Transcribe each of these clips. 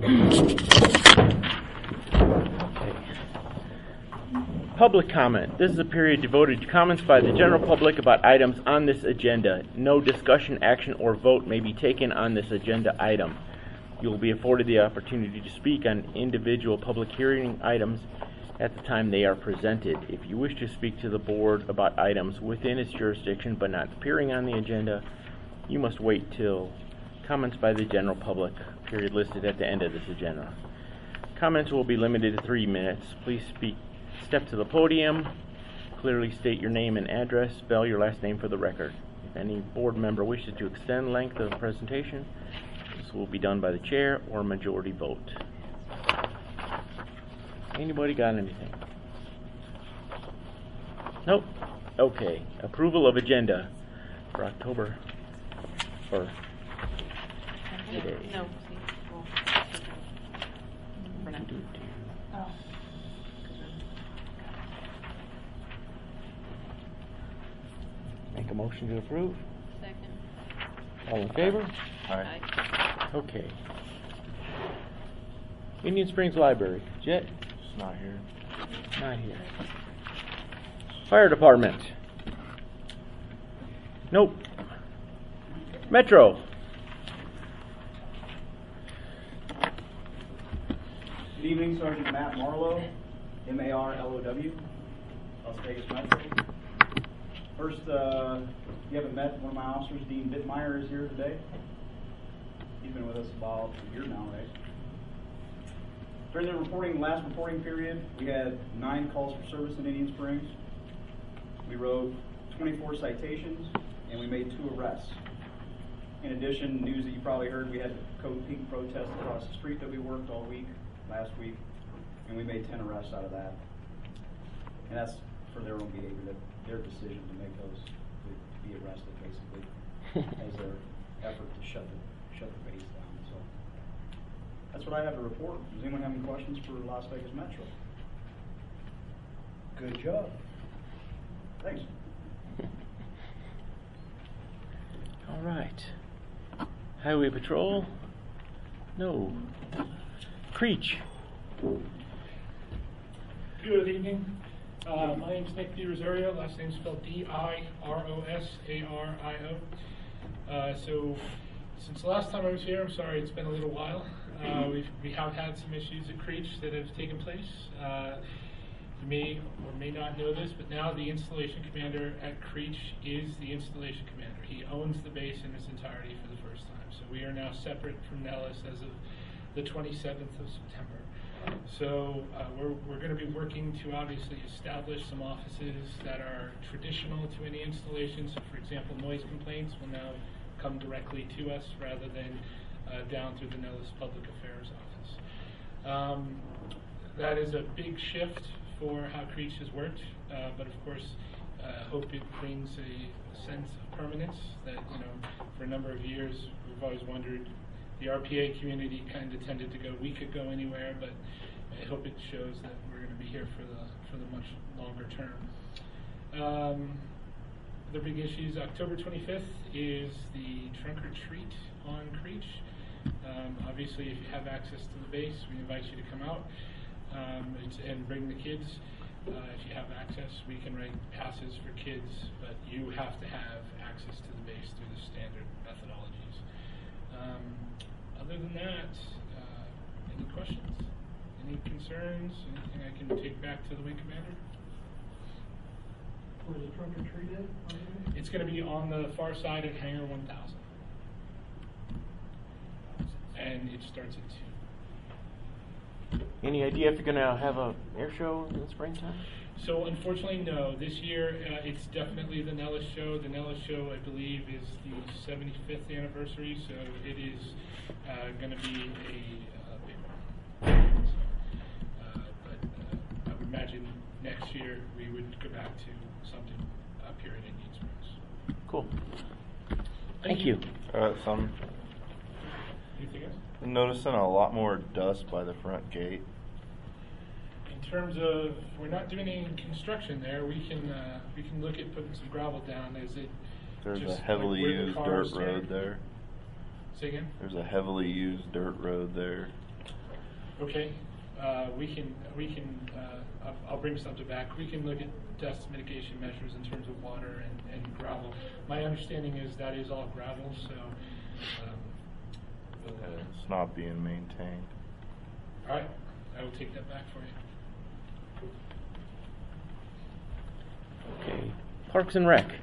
Public comment. This is a period devoted to comments by the general public about items on this agenda. No discussion, action, or vote may be taken on this agenda item. You will be afforded the opportunity to speak on individual public hearing items at the time they are presented. If you wish to speak to the board about items within its jurisdiction but not appearing on the agenda, you must wait till comments by the general public, period listed at the end of this agenda. Comments will be limited to 3 minutes. Please step to the podium, clearly state your name and address, spell your last name for the record. If any board member wishes to extend length of the presentation, this will be done by the chair or majority vote. Anybody got anything? Nope. Okay. Approval of agenda for October or today. No. Make a motion to approve. Second. All in favor? Aye. Okay. Indian Springs Library. Jet? It's not here. Not here. Fire Department. Nope. Metro. Good evening, Sergeant Matt Marlowe, M-A-R-L-O-W, Las Vegas Metro. First, you haven't met one of my officers, Dean Bittmeyer, is here today. He's been with us about a year now, right? During the last reporting period, we had 9 calls for service in Indian Springs. We wrote 24 citations, and we made 2 arrests. In addition, news that you probably heard, we had the Code Pink protest across the street that we worked all week, last week, and we made 10 arrests out of that. And that's for their own behavior, their decision to make those, to be arrested, basically, as their effort to shut the base down. So that's what I have to report. Does anyone have any questions for Las Vegas Metro? Good job. Thanks. All right. Highway Patrol? No. Creech. Good evening. My name is Nick DiRosario. Last name is spelled D-I-R-O-S-A-R-I-O. So since the last time I was here, I'm sorry, it's been a little while. We have had some issues at Creech that have taken place. You may or may not know this, but now the installation commander at Creech is the installation commander. He owns the base in its entirety for the first time. So we are now separate from Nellis as of the 27th of September. So we're going to be working to obviously establish some offices that are traditional to any installation. So for example, noise complaints will now come directly to us rather than down through the Nellis Public Affairs Office. That is a big shift for how Creech has worked, but of course I hope it brings a sense of permanence that, for a number of years we've always wondered. The RPA community kind of tended to go, we could go anywhere, but I hope it shows that we're going to be here for the much longer term. The big issues, October 25th is the trunk or treat on Creech. Obviously, if you have access to the base, we invite you to come out and bring the kids. If you have access, we can write passes for kids, but you have to have access to the base through the standard methodologies. Other than that, any questions? Any concerns? Anything I can take back to the wing commander? Where's the trunk or treat at? It's going to be on the far side of Hangar 1000. And it starts at 2. Any idea if you're going to have a air show in the springtime? So unfortunately, no. This year, it's definitely the Nellis show. The Nellis show, I believe, is the 75th anniversary, so it is going to be a big one. But I would imagine next year we would go back to something up here in Indian Springs. Cool. Thank you. Anything else? I'm noticing a lot more dust by the front gate. In terms of, we're not doing any construction there. We can look at putting some gravel down. Is it? There's just a heavily like used dirt road there. Say again? There's a heavily used dirt road there. Okay, I'll bring something back. We can look at dust mitigation measures in terms of water and gravel. My understanding is that is all gravel, so. It's not being maintained. All right, I will take that back for you. Okay. Parks and Rec.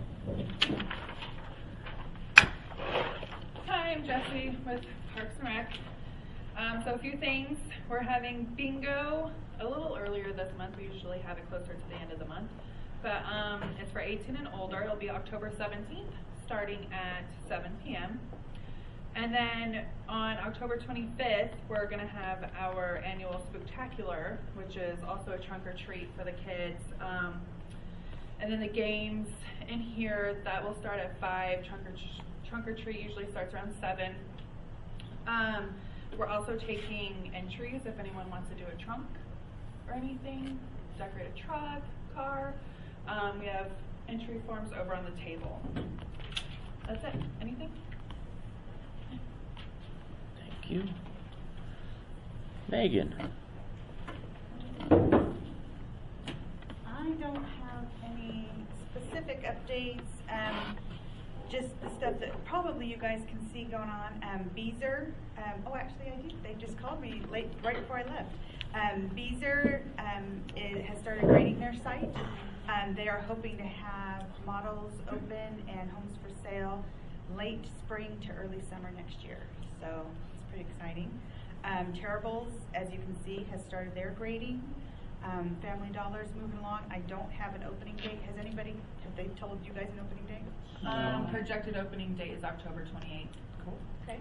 Hi, I'm Jessie with Parks and Rec. So a few things. We're having bingo a little earlier this month. We usually have it closer to the end of the month. But it's for 18 and older. It'll be October 17th, starting at 7 p.m. And then on October 25th, we're going to have our annual Spooktacular, which is also a trunk or treat for the kids. And then the games in here, that will start at 5. Trunk or treat usually starts around 7. We're also taking entries if anyone wants to do a trunk or anything, decorate a truck, car. We have entry forms over on the table. That's it. Anything? Thank you. Megan. I don't have any specific updates. Just the stuff that probably you guys can see going on. Beezer. Oh, actually, I do. They just called me right before I left. Beezer has started grading their site. They are hoping to have models open and homes for sale late spring to early summer next year. So it's pretty exciting. Terribles, as you can see, has started their grading. Family Dollar's moving along. I don't have an opening date. Have they told you guys an opening date? Projected opening date is October 28th. Cool. Okay.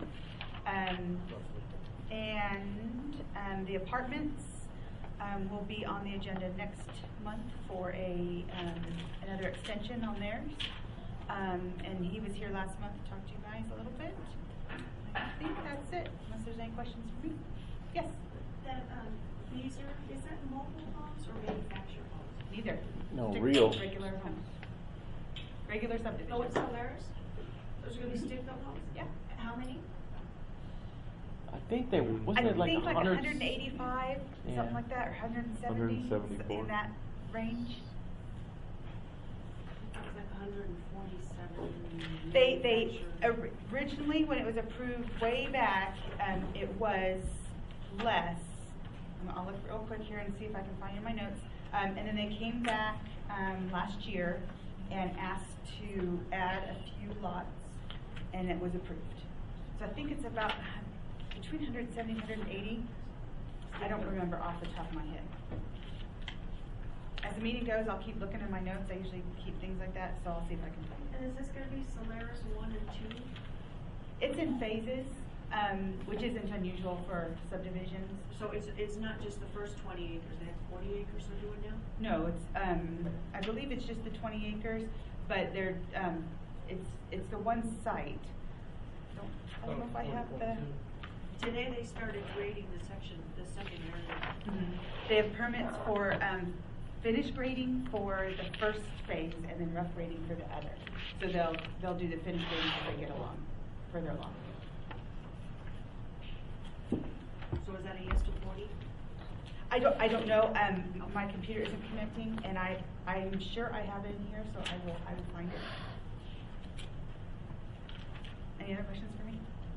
And the apartments will be on the agenda next month for another extension on theirs. And he was here last month to talk to you guys a little bit. I think that's it, unless there's any questions for me. Yes? That, Beezer, is that mobile homes or manufactured homes? Neither. No, Stick real. Regular homes. Regular subdivision. Oh, it's Solaris? Those are gonna be stick-built homes? Yeah. How many? I think they wasn't I it like think like 100? 185, Yeah. something like that, or 170, 174. in that range. It was like 147. They originally, when it was approved way back, it was less. I'll look real quick here and see if I can find in my notes. And then they came back last year and asked to add a few lots, and it was approved. So I think it's about between 170 and 180. I don't remember off the top of my head. As the meeting goes, I'll keep looking in my notes. I usually keep things like that, so I'll see if I can find it. And is this gonna be Solaris 1 and 2? It's in phases, which isn't unusual for subdivisions. So it's not just the first 20 acres, they have 40 acres they're doing now? No, it's I believe it's just the 20 acres, but they're it's the one site. I don't know if I have the. Today they started grading the second area. They have permits for finish grading for the first phase and then rough grading for the other. So they'll do the finish grading as they get along, further along. So is that a yes to 40? I don't know. My computer isn't connecting, and I'm sure I have it in here, so I will find it. Any other questions for me?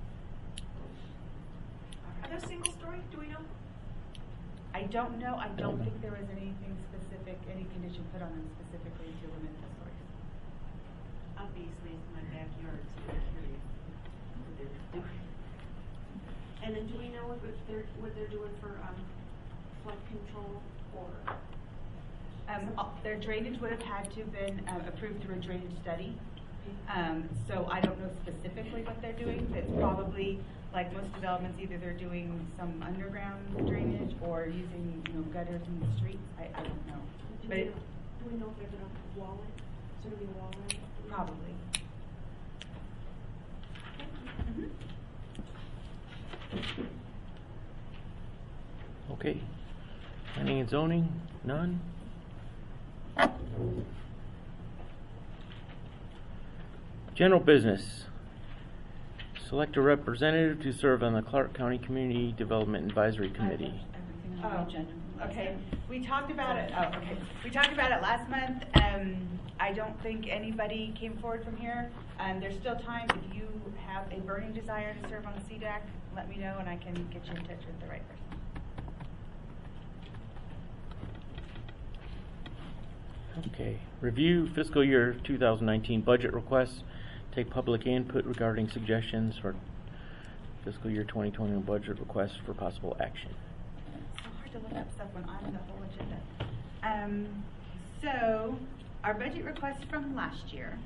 Are those single story? Do we know? I don't know. I don't think there was anything specific, any condition put on them specifically to limit the stories. Obviously, it's my backyard, so I'm curious what they're doing. And then do we know what they're doing for flood control or? Their drainage would have had to have been approved through a drainage study. So I don't know specifically what they're doing. It's probably, like most developments, either they're doing some underground drainage or using gutters in the streets. I don't know. Do we know if they're gonna wall it? Is there gonna be a wall in it? Probably. Okay. Planning and zoning? None? General business. Select a representative to serve on the Clark County Community Development Advisory Committee. Oh, okay. We talked about it. Oh, okay. We talked about it last month. I don't think anybody came forward from here. There's still time. If you have a burning desire to serve on the CDAC, let me know and I can get you in touch with the right person. Okay. Review fiscal year 2019 budget requests. Take public input regarding suggestions for fiscal year 2021 budget requests for possible action. It's so hard to look up stuff when I'm the whole agenda. So our budget requests from last year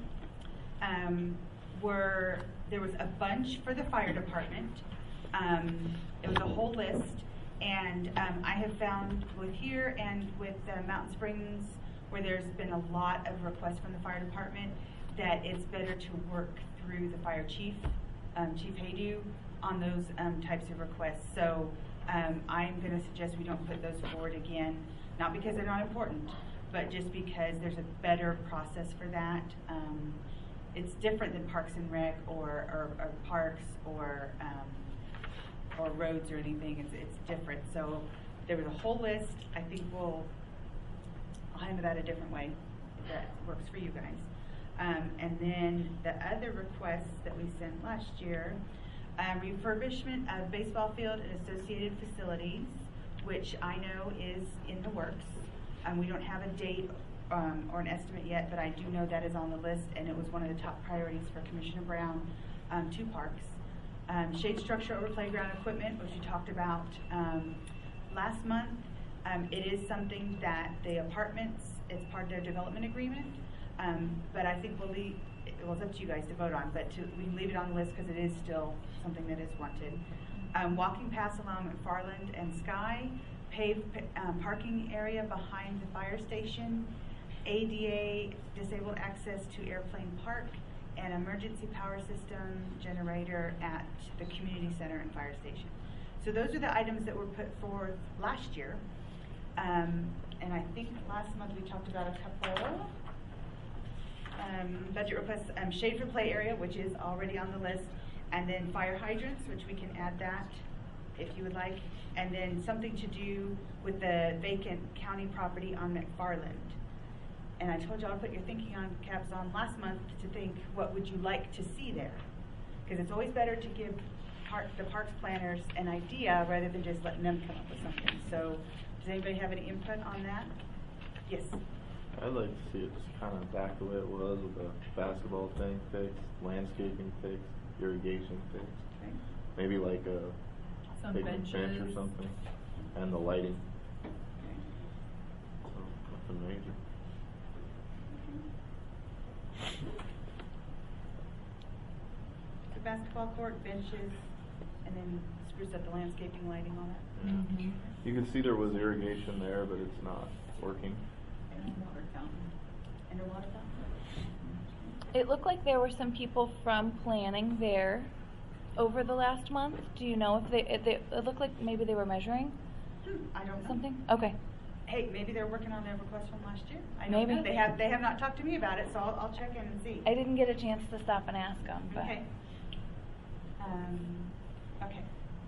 there was a bunch for the fire department. It was a whole list, and I have found with here and with Mountain Springs, where there's been a lot of requests from the fire department, that it's better to work through the fire chief, Chief Haydu, on those types of requests. So I'm going to suggest we don't put those forward again, not because they're not important, but just because there's a better process for that. It's different than Parks and Rec or parks or roads or anything. It's different. So there was a whole list. I think I'll handle that a different way if that works for you guys. And then the other requests that we sent last year, refurbishment of baseball field and associated facilities, which I know is in the works. We don't have a date or an estimate yet, but I do know that is on the list, and it was one of the top priorities for Commissioner Brown to parks. Shade structure over playground equipment, which we talked about last month. It is something that the apartments, it's part of their development agreement, but I think we'll leave, well, it's up to you guys to vote on, but we can leave it on the list because it is still something that is wanted. Walking paths along McFarland and Sky, paved parking area behind the fire station, ADA disabled access to Airplane Park, and emergency power system generator at the community center and fire station. So those are the items that were put forth last year. And I think last month we talked about a couple budget requests, shade for play area, which is already on the list, and then fire hydrants, which we can add that if you would like, and then something to do with the vacant county property on McFarland. And I told y'all to put your thinking on caps on last month to think, what would you like to see there? Because it's always better to give the parks planners an idea rather than just letting them come up with something. So does anybody have any input on that? Yes. I'd like to see it just kind of back the way it was with the basketball thing fixed, landscaping fixed, irrigation fixed. Okay. Maybe like a Some big bench or benches. something, and the lighting. Okay. So nothing major. The basketball court, benches, and then spruce up the landscaping, lighting, all that. Mm-hmm. You can see there was irrigation there, but it's not working. And a water fountain. And a water fountain. It looked like there were some people from planning there over the last month. Do you know if it looked like maybe they were measuring I don't know. something? Okay. Hey, maybe they're working on their request from last year. I don't Maybe. know. They have not talked to me about it, so I'll check in and see. I didn't get a chance to stop and ask them, but Okay. Okay.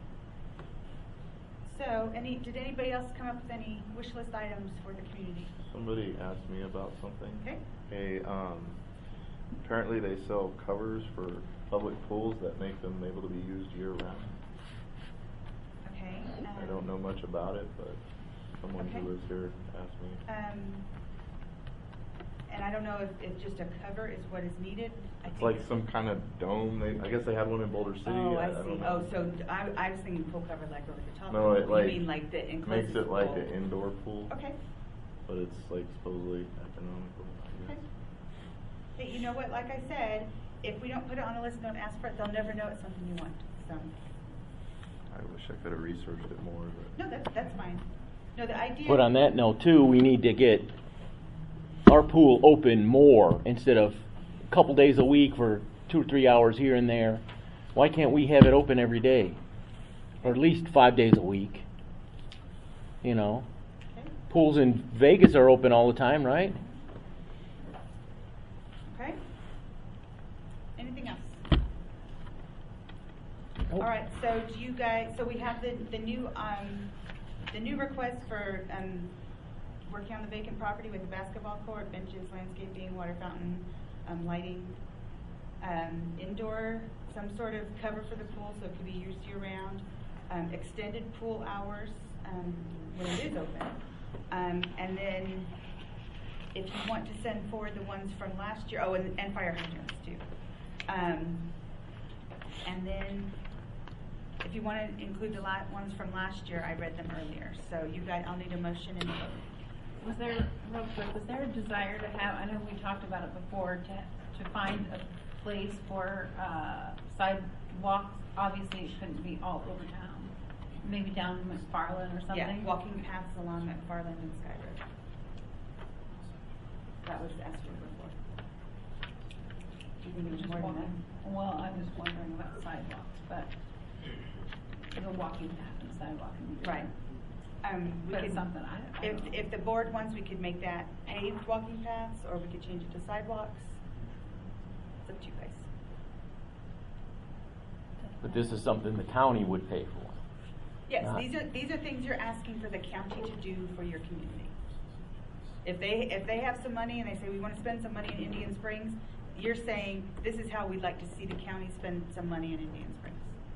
So, did anybody else come up with any wish list items for the community? Somebody asked me about something. Okay. Hey, apparently they sell covers for public pools that make them able to be used year round. Okay. I don't know much about it, but someone Okay. who lives here asked me. And I don't know if just a cover is what is needed. It's like some kind of dome. I guess they had one in Boulder City. Oh, I don't see. know. Oh, so I was thinking pool cover like over the top. No, of it like You mean like the enclosed makes it like pool? an indoor pool. Okay. But it's like supposedly economical, I Okay. guess. Hey, you know what? Like I said, if we don't put it on the list and don't ask for it, they'll never know it's something you want. So. I wish I could have researched it more, but. No, that's fine. No, the idea. But on that note, too, we need to get our pool open more instead of a couple days a week for 2 or 3 hours here and there. Why can't we have it open every day? Or at least 5 days a week? You know? Okay. Pools in Vegas are open all the time, right? Okay. Anything else? All right, so do you guys, so we have the new request for, working on the vacant property with the basketball court, benches, landscaping, water fountain, lighting, indoor, some sort of cover for the pool so it could be used year-round, extended pool hours when it is open, and then if you want to send forward the ones from last year, and fire hydrants too. And then if you want to include the ones from last year, I read them earlier. So you guys, I'll need a motion and a vote. Was there, real quick, was there a desire to have, I know we talked about it before, to find a place for sidewalks? Obviously, it couldn't be all over town. Maybe down in McFarland or something? Yeah, walking paths along McFarland and Sky Road. That was asked for before. Do you think it was Just more than walking. that? Well, I was wondering about sidewalks, but the walking path and sidewalk can be. Right. We But could, something, I don't know. if the board wants, we could make that paved walking paths, or we could change it to sidewalks. It's up to you guys. But this is something the county would pay for. Yes, Not- these are things you're asking for the county to do for your community. If they have some money and they say we want to spend some money in Indian Springs, you're saying this is how we'd like to see the county spend some money in Indian Springs.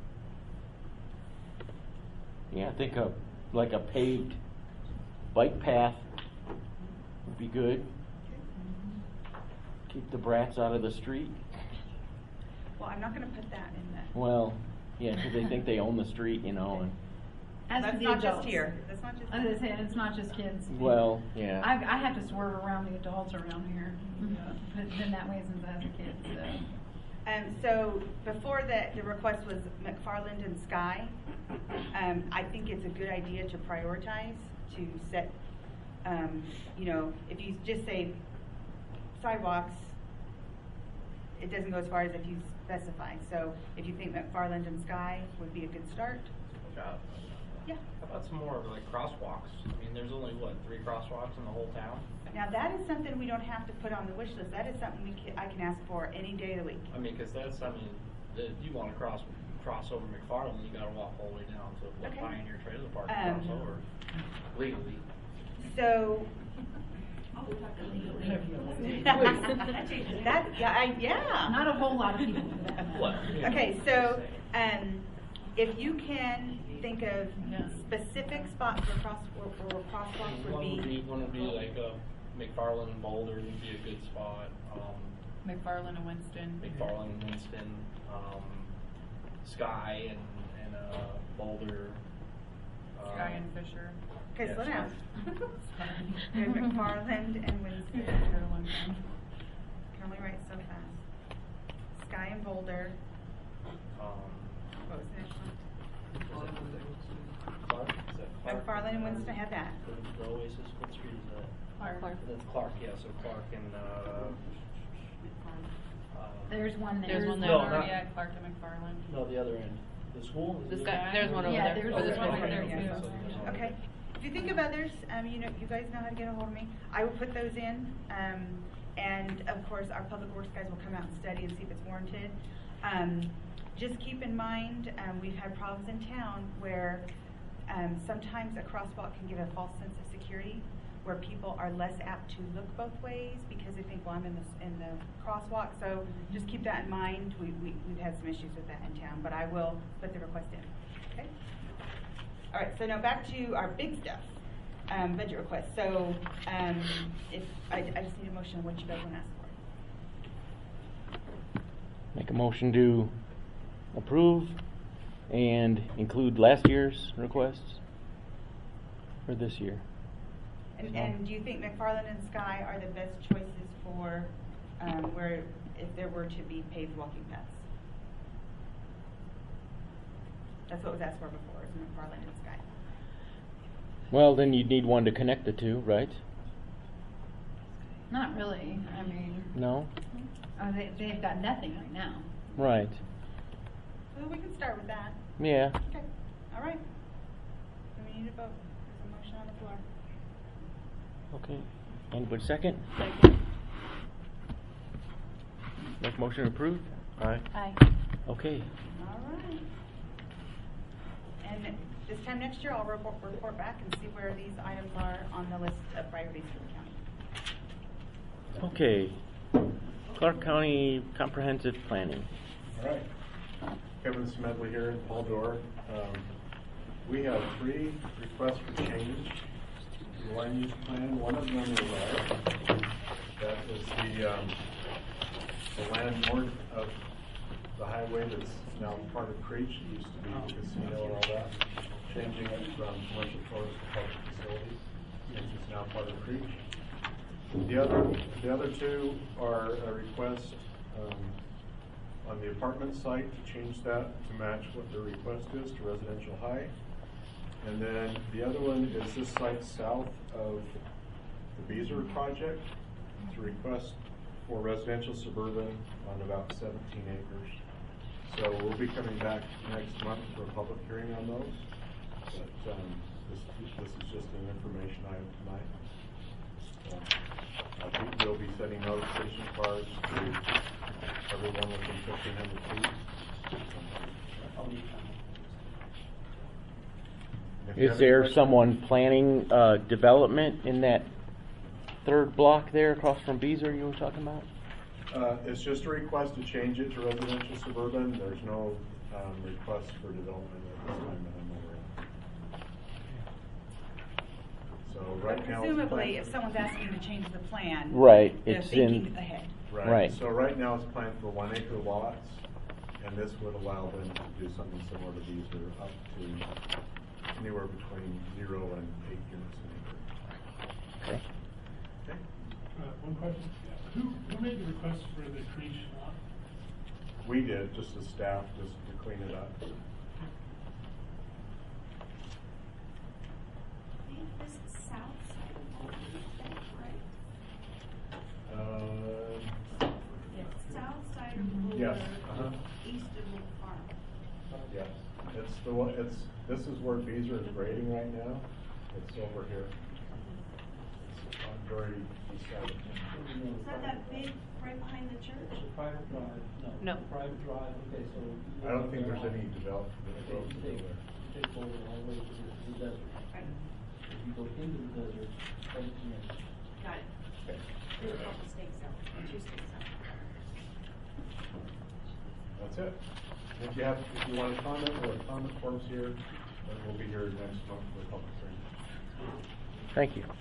Yeah, I think like a paved bike path would be good. Keep the brats out of the street. Well, I'm not going to put that in the. Well, yeah, because they think they own the street, you know. And As That's for the not just adults. here. That's not just. I was gonna say, it's not just kids. well, yeah. I have to swerve around the adults around here. But been that way since I was a kid, so. So before the request was McFarland and Sky, I think it's a good idea to prioritize, to set, if you just say sidewalks, it doesn't go as far as if you specify. So if you think McFarland and Sky would be a good start. Yeah. How about some more like crosswalks? I mean, there's only 3 crosswalks in the whole town? Now that is something we don't have to put on the wish list. That is something I can ask for any day of the week. I mean, because if you want to cross over McFarland, you got to walk all the way down to Okay. Pioneer Trailer Park to cross over legally. So. Yeah. Not a whole lot of people do that. What? Okay, so if you can think of specific spots where crosswalks would be. One would be like McFarland and Boulder would be a good spot. McFarland and Winston. McFarland and Winston, Sky and Boulder. Sky and Fisher. Okay, Yeah, slow down. Sorry. There's McFarland and Winston. Can only write so fast. Sky and Boulder. What was the next one? Clark? Is that Clark? McFarland and Winston had that. The Oasis, what street is that? Clark. That's Clark, yeah, so Clark and, There's one there. There's one there No, already not- at Clark and McFarland. no, the other end. The school? Is it? There's one over Yeah, there. there's Oh, there's one one over over there, there too. too. Okay. If you think of others, you guys know how to get a hold of me. I will put those in, and of course, our public works guys will come out and study and see if it's warranted. Just keep in mind, we've had problems in town where sometimes a crosswalk can give a false sense of security, where people are less apt to look both ways because they think, well, I'm in the crosswalk. So just keep that in mind. We've had some issues with that in town, but I will put the request in. Okay. All right. So now back to our big stuff, budget request. So if I just need a motion on what you guys want to ask for. Make a motion to approve and include last year's requests for this year. And do you think McFarland and Sky are the best choices for where if there were to be paved walking paths? That's what was asked for before, is McFarland and Sky. Well, then you'd need one to connect the two, right? Not really, I mean, No? they've got nothing right now. Right. Well, we can start with that. Yeah. Okay. All right. Then we need a vote. There's a motion on the floor. Okay. Anybody second? Second. Make motion approved? Aye. Aye. Okay. All right. And this time next year, I'll report back and see where these items are on the list of priorities for the county. Okay. Clark County Comprehensive Planning. All right. Kevin Smedley here and Paul Dorr. We have 3 requests for change to the land use plan. One of them is that is the land north of the highway that's now part of Creech. It used to be the casino and all that. Changing it from commercial tourist to public facilities, since it's now part of Creech. The other 2 are a request on the apartment site to change that to match what the request is to residential high. And then the other one is this site south of the Beazer project. It's a request for residential suburban on about 17 acres. So we'll be coming back next month for a public hearing on those. But this is just an information item tonight. We'll be sending notification cards to everyone within 1,500 feet. Is there someone planning development in that 3rd block there across from Beazer you were talking about? It's just a request to change it to residential suburban. There's no request for development at this time that I'm aware of. So right now, Presumably, if someone's asking to change the plan, right, they're it's thinking in ahead. right. So right now it's planned for 1 acre lots, and this would allow them to do something similar to these, or up to anywhere between 0 and 8 units an acre. Okay. Okay. One question. Who made the request for the Creech lot? We did, just as staff, just to clean it up. I think this is south side of Boulder, right? South side of Boulder, Yes. east of Oak Farm. Yes. It's the one. This is where Beazer is grading right now. It's over here. It's on very east side of town. Is that big right behind the church? Private drive, No. Private drive, okay, so. I don't think there's any development over there. Take Boulder all the way to the desert. Right. If you go into the desert, right in there. Got it. There's a couple stakes out, 2 stakes out. That's it. If you want to comment, we'll have comment forms here, and we'll be here next month for the public hearing. Thank you.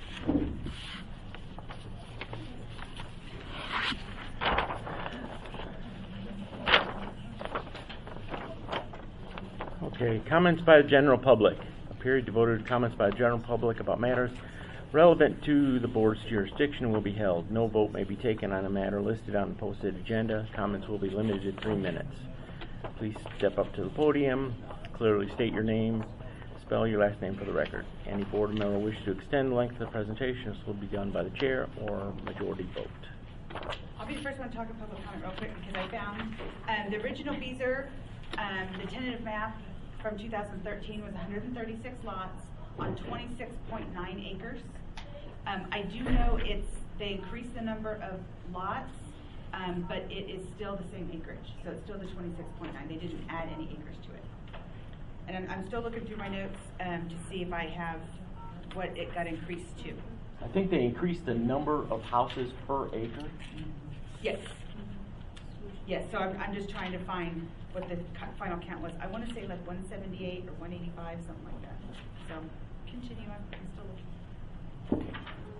Okay, comments by the general public. A period devoted to comments by the general public about matters relevant to the board's jurisdiction will be held. No vote may be taken on a matter listed on the posted agenda. Comments will be limited to 3 minutes. Please step up to the podium, clearly state your name, spell your last name for the record. Any board member wish to extend the length of the presentation, this will be done by the chair or majority vote. I'll be the first one to talk in public comment real quick because I found the original Beazer, the tentative map from 2013 was 136 lots on 26.9 acres. I do know they increased the number of lots, but it is still the same acreage. So it's still the 26.9. They didn't add any acres to it. And I'm still looking through my notes to see if I have what it got increased to. I think they increased the number of houses per acre. Yes. Yes, so I'm just trying to find what the final count was. I want to say like 178 or 185, something like that. So continue, I'm still looking.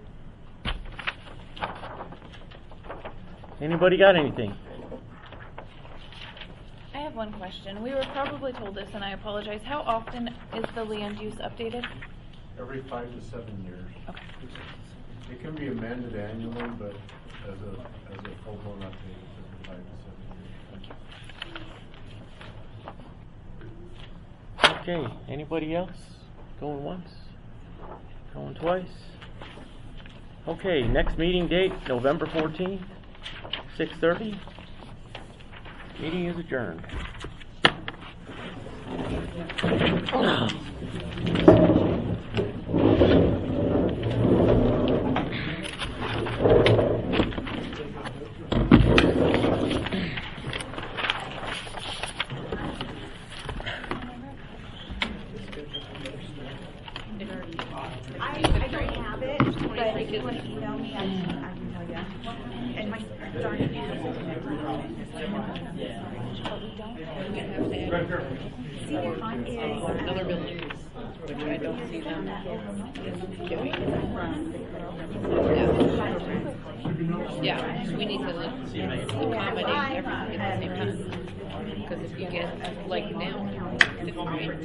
Anybody got anything? I have one question. We were probably told this, and I apologize. How often is the land use updated? Every 5 to 7 years. Okay. It can be amended annually, but as a full-blown update, it's every 5 to 7 years. Okay, anybody else? Going once? Going twice? Okay, next meeting date, November 14th, 6:30. Meeting is adjourned. I don't have it, but if you want to email me, I can tell you. And my darn computer's looking at my Another building, which I don't see them doing. Yeah, we need to accommodate everything at the same time. Because if you get like now, 5th grade,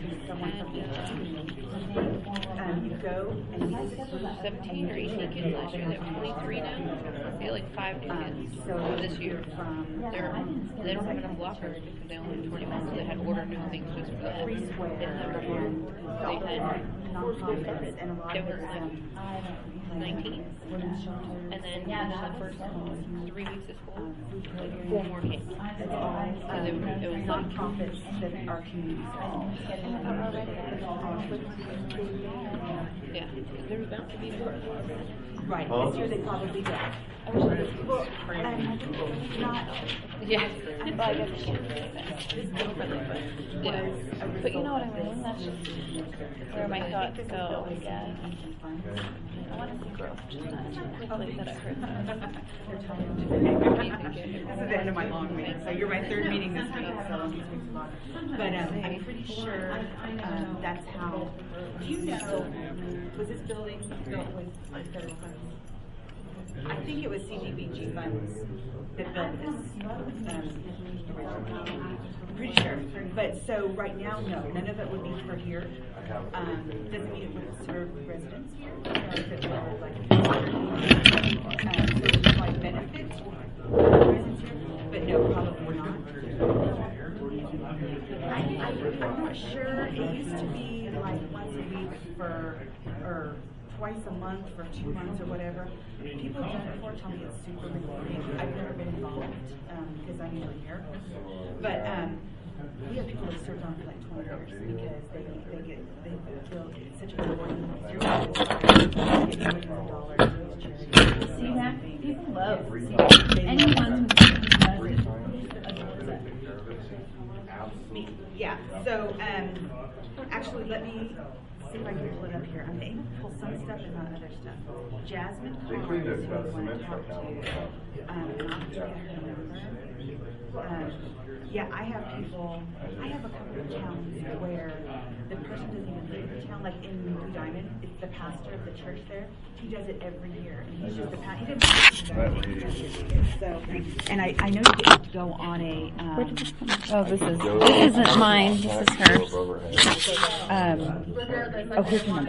you go and 17 or 18 kids last year. They have 23 now. I feel like 5 new kids this year. They don't have enough blockers because they only have 21, so they had to order new things just for that. They had nonprofits and a lot there of was like 19, and then in the first 3 weeks of school, like 4 more came. Because it was nonprofits that our community. Yeah, there was bound to be more. Right, this year they probably did. Well, not. Yeah. Well, I guess Yeah. But you know what I mean? That's just where my thoughts go, I guess. I want to see growth, just not too quickly that I heard that. This is the end of my long week, so you're my third meeting this week, so this week's long. But I'm pretty sure that's how. Do you know, was this building built with federal funds? I think it was CDBG funds that built this. Pretty sure. But so right now, no, none of it would be for here. Doesn't mean it would serve residents here. If it were like like benefit residents here, but no, probably not. I'm not sure. It used to be like once a week or twice a month for 2 months or whatever. People have done it before, tell me it's super rewarding. I've never been involved because I'm usually here. But we have people that served on for like 20 years because they feel it's such a rewarding experience. See that? People love anyone who yeah, so actually let me see if I can pull it up here. I'm able to pull some stuff and not other stuff. Jasmine Collins, who we want to talk to, I'll get her number. Yeah, I have a couple of towns where the person doesn't even live in the town, like in Blue Diamond, it's the pastor of the church there. He does it every year, and he's just the pastor. He doesn't so, and I know you get to go on a. Oh, this isn't mine. This is hers. Oh, here's your number.